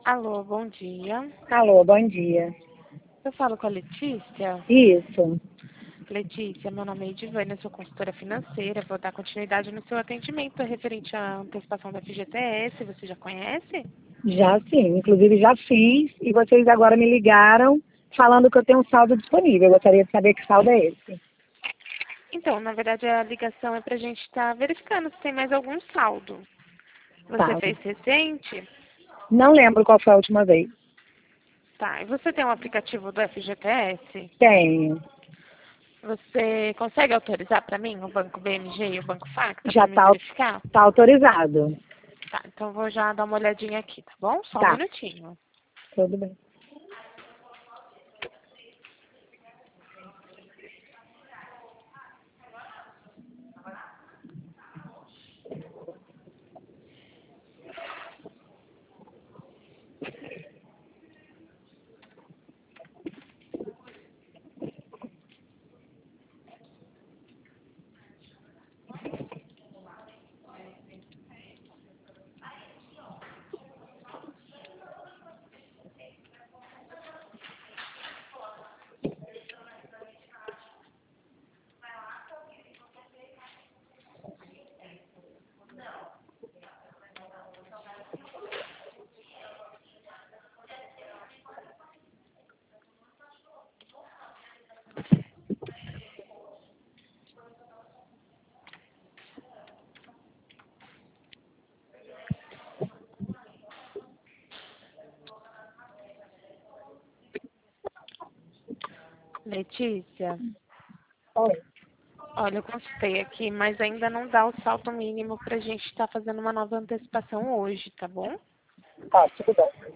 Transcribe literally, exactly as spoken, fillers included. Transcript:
Alô, bom dia. Alô, bom dia. Eu falo com a Letícia. Isso. Letícia, meu nome é Edivânia, eu sou consultora financeira. Vou dar continuidade no seu atendimento referente à antecipação da F G T S. Você já conhece? Já sim, inclusive já fiz e vocês agora me ligaram falando que eu tenho um saldo disponível. Eu gostaria de saber que saldo é esse. Então, na verdade, a ligação é para a gente estar verificando se tem mais algum saldo. Você Tá. fez recente? Não lembro qual foi a última vez. Tá. E você tem um aplicativo do F G T S? Tenho. Você consegue autorizar para mim o Banco B M G e o Banco Facta Já para me tá, verificar? tá autorizado. Tá, então eu vou já dar uma olhadinha aqui, tá bom? Só um Tá, minutinho. tudo bem. Letícia, Oi. olha, eu consultei aqui, mas ainda não dá o saldo mínimo para a gente estar fazendo uma nova antecipação hoje, tá bom? Tá, tudo bem.